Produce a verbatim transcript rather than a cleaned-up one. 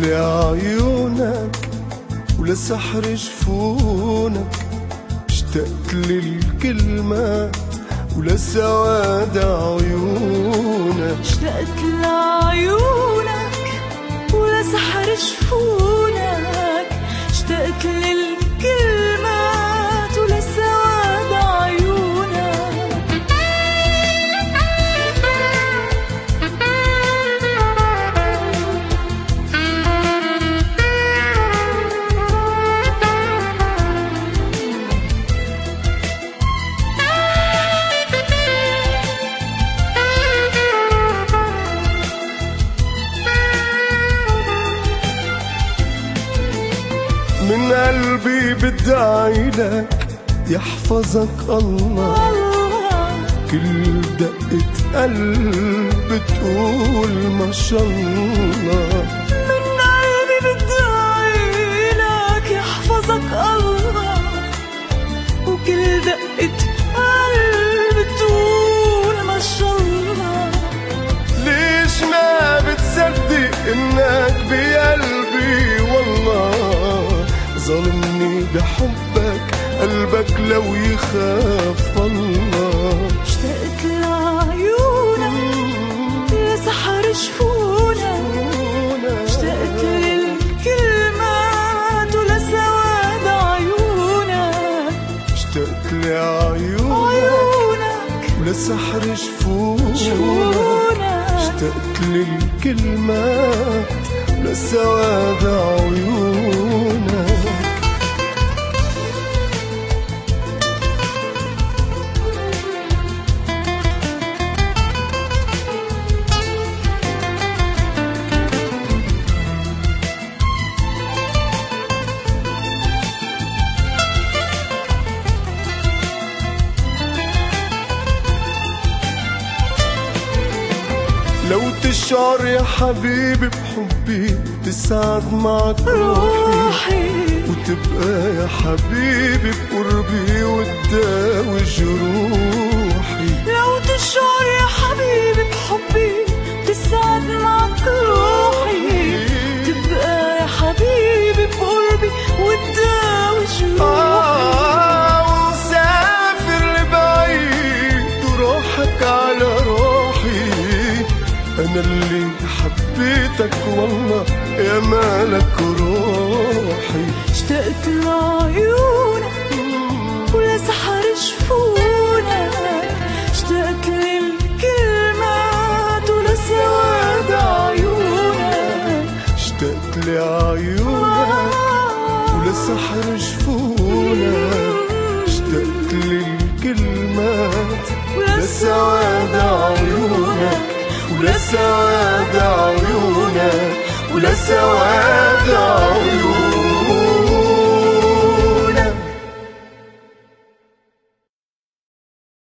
لعيونك ولسحر جفونك، اشتقت للكلمات ولسواد عيونك، اشتقت لعيونك ولسحر جفونك، اشتقت للكلمات ولسواد عيونك. من قلبي بدعي لك يحفظك الله، كل دقة قلب تقول ما شاء الله. من قلبي بدعي لك يحفظك الله، وكل دقة قلب تقول ما شاء الله. ليش ما بتصدق انك بقلبي والله، ظلمني بحبك قلبك لو يخاف الله. اشتقت لعيونك لسحر جفونك، اشتقت للكلمات ولسواد عيونك، اشتقت لعيونك ولسحر جفونك، اشتقت للكلمات ولسواد عيونك. لو تشعر يا حبيبي بحبي تسعد معك روحي، وتبقى يا حبيبي بقربي وتداوي جروحي. لو تشعر يا حبيبي بحبي تسعد معك روحي، تبقى يا حبيبي بقربي وتداوي جروحي. آه ومسافر لبعيد وروحك على روحي، أنا اللي حبيتك والله يا مالك روحي. اشتقت لعيونك ولسحر جفونك، اشتقت للكلمات ولسواد عيونك، اشتقت لعيونك ولسحر جفونك، اشتقت للكلمات ولسواد عيونك، ولسواد عيونك ولسواد عيونك.